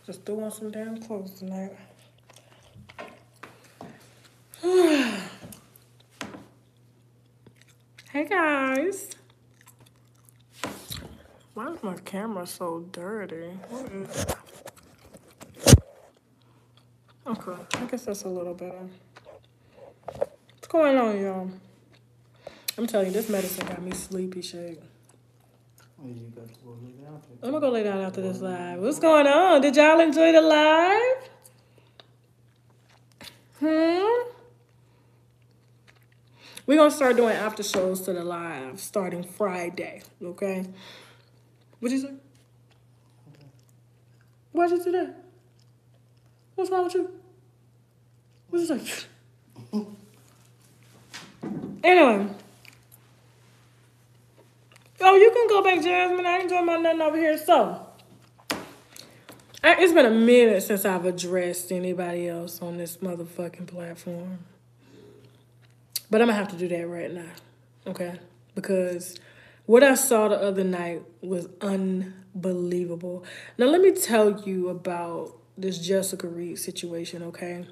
Just threw on some damn clothes tonight. Hey guys. Why is my camera so dirty? What is it? Okay, I guess that's a little better. What's going on, y'all? I'm telling you, this medicine got me sleepy shit. You got to go lay down. I'm gonna go lay down after this live. What's going on? Did y'all enjoy the live? We're gonna start doing after shows to the live starting Friday, okay? What'd you say? What'd you do that? What's wrong with you? What'd you say? Anyway. Oh, you can go back, Jasmine. I ain't doing my nothing over here. So, it's been a minute since I've addressed anybody else on this motherfucking platform. But I'm going to have to do that right now, okay? Because what I saw the other night was unbelievable. Now, let me tell you about this Jessica Reed situation, okay?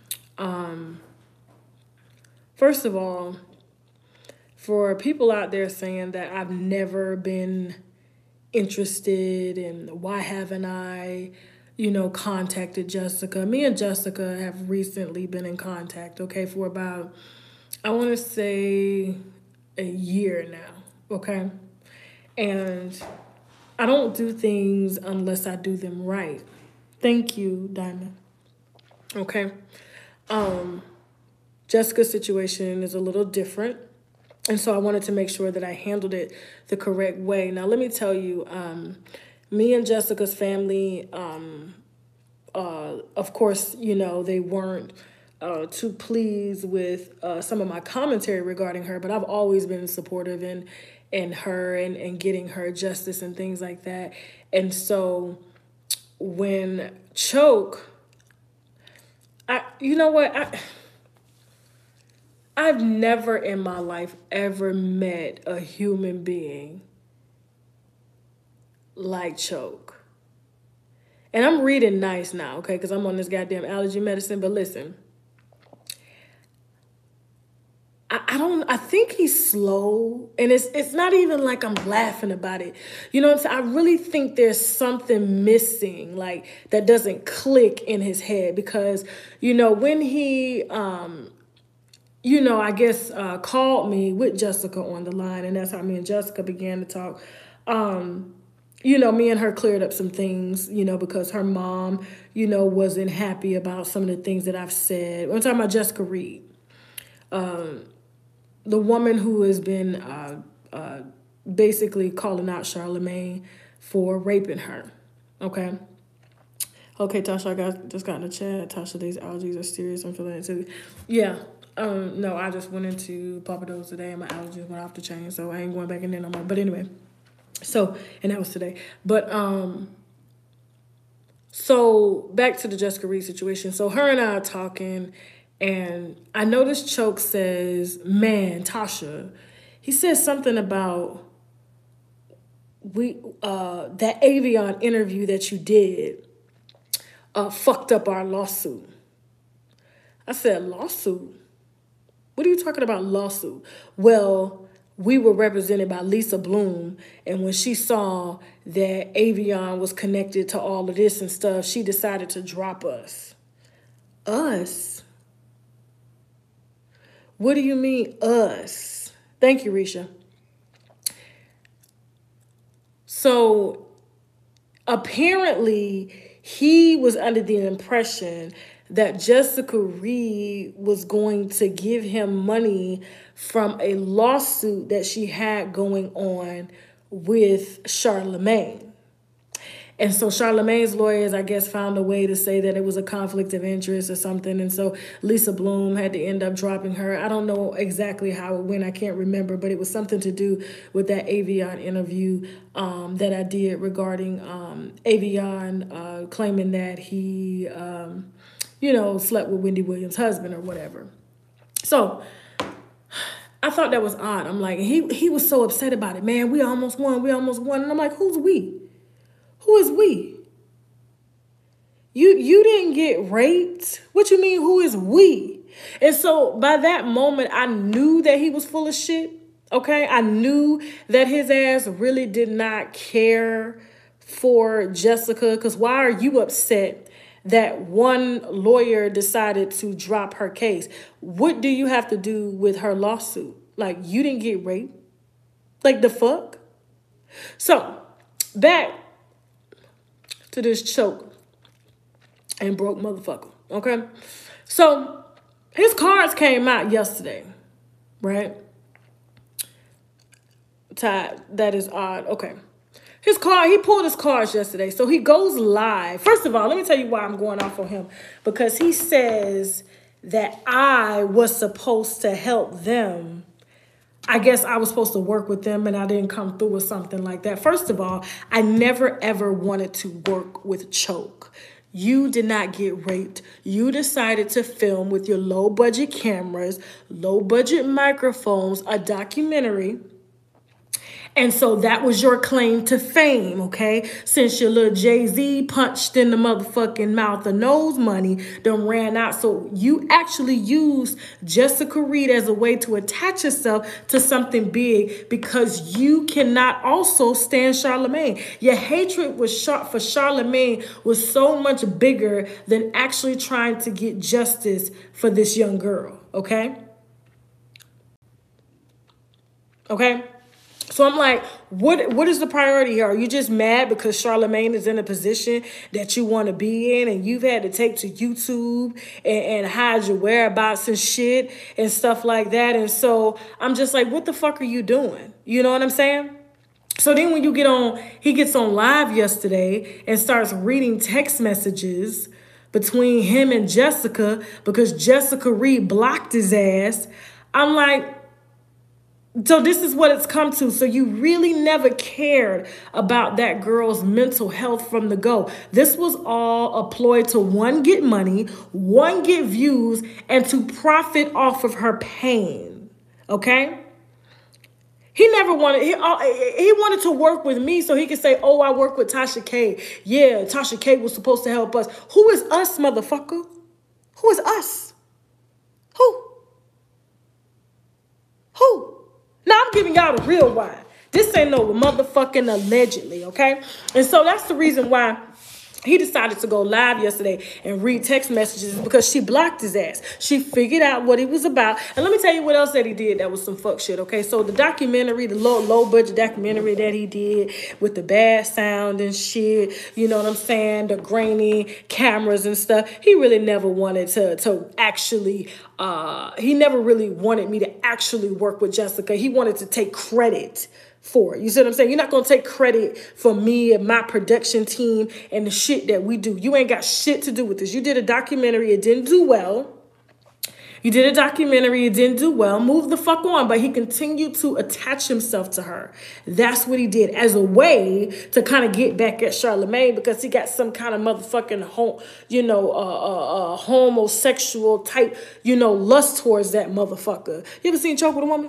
First of all, for people out there saying that I've never been interested and why haven't I, contacted Jessica. Me and Jessica have recently been in contact, okay, for about, I want to say a year now, okay? And I don't do things unless I do them right. Thank you, Diamond. Okay? Jessica's situation is a little different. And so I wanted to make sure that I handled it the correct way. Now, let me tell you, me and Jessica's family, of course, they weren't too pleased with some of my commentary regarding her, but I've always been supportive in her and getting her justice and things like that. And so when Choke, I've never in my life ever met a human being like Choke. And I'm reading nice now, okay, because I'm on this goddamn allergy medicine. But listen, I think he's slow. And it's not even like I'm laughing about it. You know what I'm saying? I really think there's something missing, like, that doesn't click in his head. Because, when he... I guess called me with Jessica on the line, and that's how me and Jessica began to talk. Me and her cleared up some things, because her mom, wasn't happy about some of the things that I've said. I'm talking about Jessica Reed, the woman who has been basically calling out Charlamagne for raping her. Okay. Okay, Tasha, just got in the chat. Tasha, these allergies are serious. I'm feeling it too. Yeah. No, I just went into Papados today and my allergies went off the chain, so I ain't going back in there no more. But anyway, and that was today. But so back to the Jessica Reed situation. So her and I are talking, and I noticed Choke says, "Man, Tasha," he says something about that Avion interview that you did fucked up our lawsuit. I said, lawsuit? What are you talking about, lawsuit? Well, we were represented by Lisa Bloom, and when she saw that Avion was connected to all of this and stuff, she decided to drop us. Us? What do you mean, us? Thank you, Risha. So, apparently, he was under the impression that Jessica Reed was going to give him money from a lawsuit that she had going on with Charlamagne. And so Charlamagne's lawyers, I guess, found a way to say that it was a conflict of interest or something. And so Lisa Bloom had to end up dropping her. I don't know exactly how it went. I can't remember, but it was something to do with that Avion interview that I did regarding Avion claiming that he, slept with Wendy Williams' husband or whatever. So I thought that was odd. I'm like, he was so upset about it. Man, we almost won. And I'm like, who's we? Who is we? You didn't get raped. What you mean, who is we? And so by that moment, I knew that he was full of shit. Okay? I knew that his ass really did not care for Jessica. Because why are you upset that one lawyer decided to drop her case? What do you have to do with her lawsuit? Like, you didn't get raped? Like, the fuck? So, back to this choke and broke motherfucker, okay? So, his cards came out yesterday, right? Ty, that is odd. Okay. He pulled his cards yesterday. So he goes live. First of all, let me tell you why I'm going off on him. Because he says that I was supposed to help them. I guess I was supposed to work with them and I didn't come through with something like that. First of all, I never ever wanted to work with Choke. You did not get raped. You decided to film with your low budget cameras, low budget microphones, a documentary. And so that was your claim to fame, okay? Since your little Jay-Z punched in the motherfucking mouth of nose money, done ran out. So you actually used Jessica Reed as a way to attach yourself to something big because you cannot also stand Charlemagne. Your hatred for Charlemagne was so much bigger than actually trying to get justice for this young girl, okay? Okay? So I'm like, what is the priority here? Are you just mad because Charlemagne is in a position that you want to be in and you've had to take to YouTube and hide your whereabouts and shit and stuff like that? And so I'm just like, what the fuck are you doing? You know what I'm saying? So then when he gets on live yesterday and starts reading text messages between him and Jessica because Jessica Reed blocked his ass. I'm like, so this is what it's come to. So you really never cared about that girl's mental health from the go. This was all a ploy to one, get money, one, get views, and to profit off of her pain. Okay? He never wanted, he wanted to work with me so he could say, oh, I work with Tasha K. Yeah, Tasha K was supposed to help us. Who is us, motherfucker? Who is us? Who? Now, I'm giving y'all the real why. This ain't no motherfucking allegedly, okay? And so that's the reason why he decided to go live yesterday and read text messages because she blocked his ass. She figured out what he was about. And let me tell you what else that he did that was some fuck shit, okay? So the documentary, the low budget documentary that he did with the bad sound and shit, you know what I'm saying? The grainy cameras and stuff. He really never wanted to actually, he never really wanted me to actually work with Jessica. He wanted to take credit for it. You see what I'm saying? You're not going to take credit for me and my production team and the shit that we do. You ain't got shit to do with this. You did a documentary. It didn't do well. You did a documentary. It didn't do well. Move the fuck on. But he continued to attach himself to her. That's what he did as a way to kind of get back at Charlemagne because he got some kind of motherfucking homosexual type, lust towards that motherfucker. You ever seen Choke with a woman?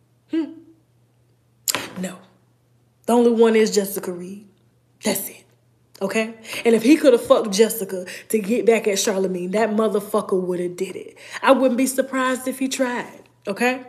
No. The only one is Jessica Reed. That's it. Okay? And if he could have fucked Jessica to get back at Charlemagne, that motherfucker would have did it. I wouldn't be surprised if he tried. Okay?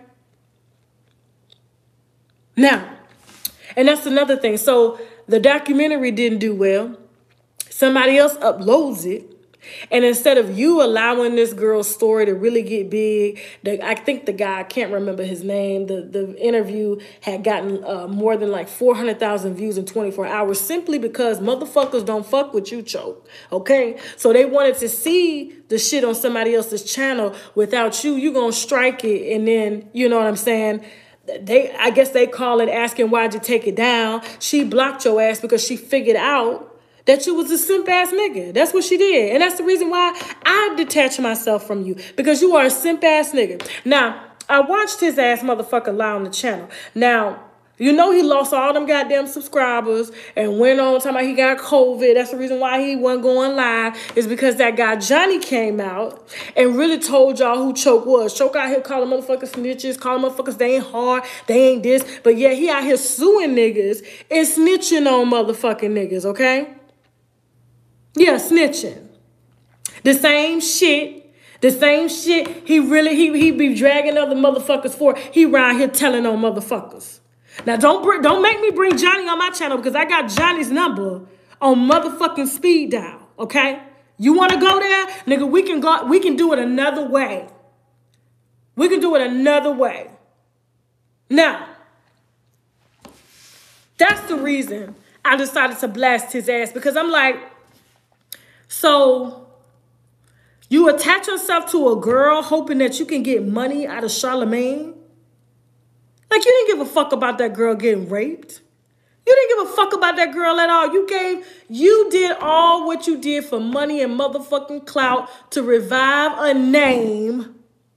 Now, and that's another thing. So the documentary didn't do well. Somebody else uploads it. And instead of you allowing this girl's story to really get big, I think the guy, I can't remember his name, the interview had gotten more than like 400,000 views in 24 hours simply because motherfuckers don't fuck with you, Choke. Okay? So they wanted to see the shit on somebody else's channel without you. You gonna strike it and then, you know what I'm saying? I guess they call it asking why'd you take it down. She blocked your ass because she figured out that you was a simp ass nigga. That's what she did. And that's the reason why I detach myself from you. Because you are a simp ass nigga. Now, I watched his ass motherfucker lie on the channel. Now, you know he lost all them goddamn subscribers and went on talking about he got COVID. That's the reason why he wasn't going live. Is because that guy Johnny came out and really told y'all who Choke was. Choke out here calling motherfuckers snitches, calling motherfuckers they ain't hard, they ain't this. But yeah, he out here suing niggas and snitching on motherfucking niggas, okay? Yeah, snitching. The same shit. The same shit he be dragging other motherfuckers for. He around here telling on motherfuckers. Now don't make me bring Johnny on my channel because I got Johnny's number on motherfucking speed dial. Okay? You want to go there? Nigga, we can do it another way. We can do it another way. Now, that's the reason I decided to blast his ass because I'm like, so you attach yourself to a girl hoping that you can get money out of Charlamagne? Like, you didn't give a fuck about that girl getting raped. You didn't give a fuck about that girl at all. You did all what you did for money and motherfucking clout to revive a name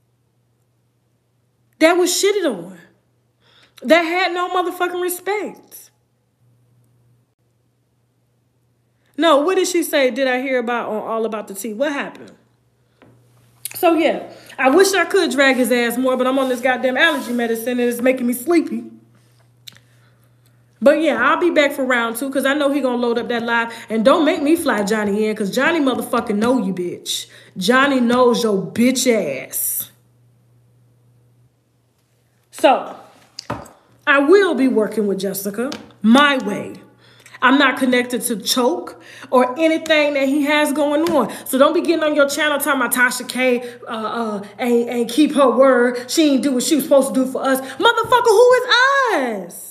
that was shitted on, that had no motherfucking respect. No, what did she say? Did I hear about on All About the Tea? What happened? So yeah, I wish I could drag his ass more, but I'm on this goddamn allergy medicine and it's making me sleepy. But yeah, I'll be back for round 2 because I know he gonna load up that live. And don't make me fly Johnny in because Johnny motherfucking know you, bitch. Johnny knows your bitch ass. So, I will be working with Jessica my way. I'm not connected to Choke or anything that he has going on. So don't be getting on your channel talking about Tasha K ain't keep her word. She ain't do what she was supposed to do for us. Motherfucker, who is us?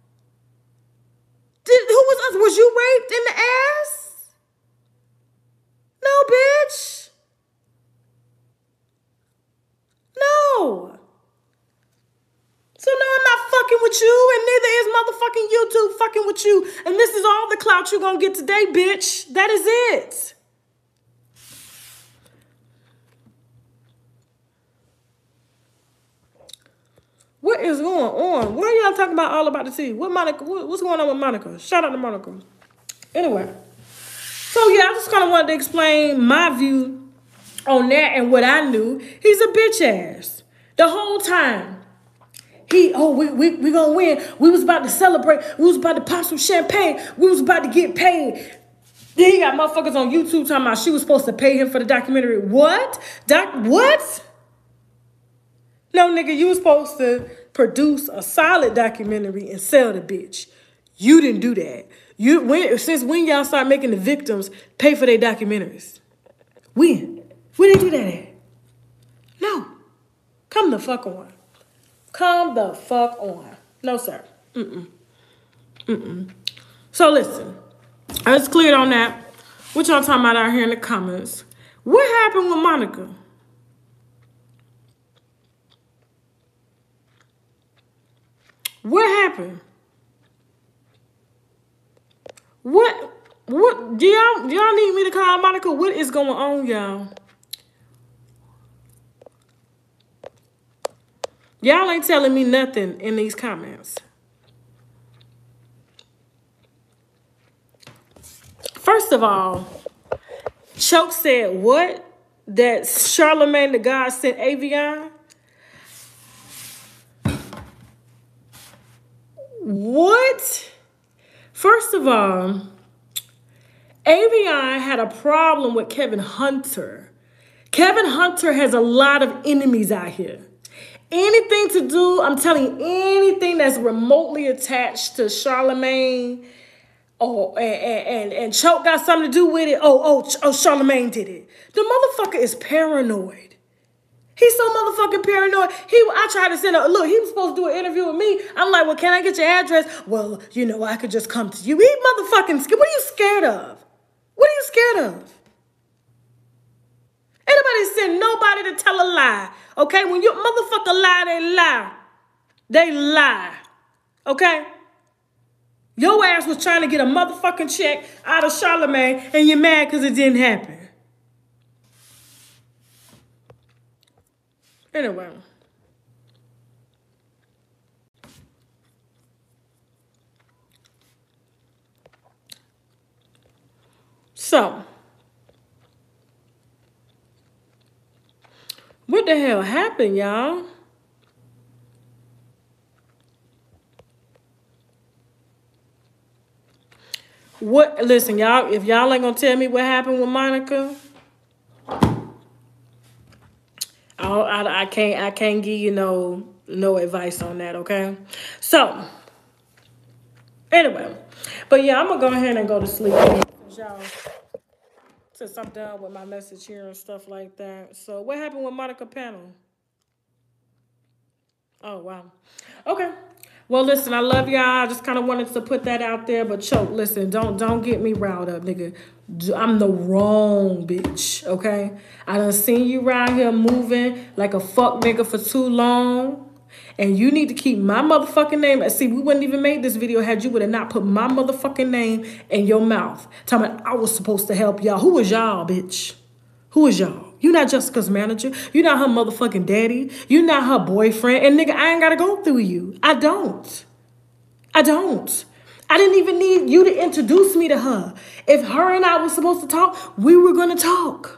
Who was us? Was you raped in the ass? No, bitch. No. So no, I'm not fucking with you, and neither is motherfucking YouTube fucking with you. And this is all the clout you're gonna get today, bitch. That is it. What is going on? Why are y'all talking about All About the Tea? What's going on with Monica? Shout out to Monica. Anyway. So yeah, I just kind of wanted to explain my view on that and what I knew. He's a bitch ass. The whole time. We gonna win. We was about to celebrate. We was about to pop some champagne. We was about to get paid. Then he got motherfuckers on YouTube talking about she was supposed to pay him for the documentary. What? What? No, nigga, you was supposed to produce a solid documentary and sell the bitch. You didn't do that. Since when y'all start making the victims pay for their documentaries? When? When did you do that at? No. Come the fuck on. Come the fuck on. No, sir. So listen, I was cleared on that. What y'all talking about out here in the comments? What happened with Monica? What happened? What do y'all need me to call Monica? What is going on, y'all? Y'all ain't telling me nothing in these comments. First of all, Choke said what? That Charlamagne the God sent Avion? What? First of all, Avion had a problem with Kevin Hunter. Kevin Hunter has a lot of enemies out here. Anything to do, I'm telling you, anything that's remotely attached to Charlamagne and Choke got something to do with it. Oh, Charlamagne did it. The motherfucker is paranoid. He's so motherfucking paranoid. I tried to send look, he was supposed to do an interview with me. I'm like, well, can I get your address? Well, I could just come to you. He motherfucking scared. What are you scared of? What are you scared of? Anybody send nobody to tell a lie. Okay? When you motherfucker lie, they lie. They lie. Okay? Your ass was trying to get a motherfucking check out of Charlamagne and you're mad because it didn't happen. Anyway. So, what the hell happened, y'all? Listen, y'all, if y'all ain't gonna tell me what happened with Monica, I can't give you no advice on that, okay? So anyway, but yeah, I'm gonna go ahead and go to sleep, y'all, since I'm done with my message here and stuff like that. So what happened with Monica Panel? Oh wow. Okay. Well, listen, I love y'all. I just kind of wanted to put that out there, but choke. Listen, don't get me riled up, nigga. I'm the wrong bitch, okay? I done seen you around here moving like a fuck nigga for too long, and you need to keep my motherfucking name. See, we wouldn't even made this video had you would have not put my motherfucking name in your mouth. Talking about I was supposed to help y'all. Who was y'all, bitch? Who is y'all? You not Jessica's manager. You not her motherfucking daddy. You not her boyfriend. And nigga, I ain't gotta go through you. I don't. I didn't even need you to introduce me to her. If her and I were supposed to talk, we were gonna talk.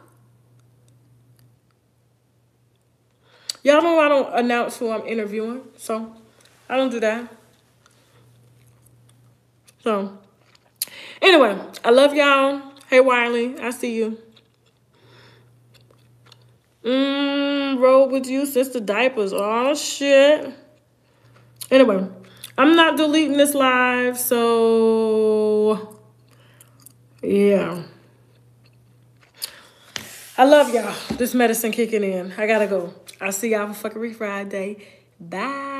Y'all know I don't announce who I'm interviewing, so I don't do that. So anyway, I love y'all. Hey Wiley, I see you. Roll with you since the diapers. Oh shit. Anyway, I'm not deleting this live, so yeah. I love y'all. This medicine kicking in. I gotta go. I'll see y'all for fuckery Friday. Bye.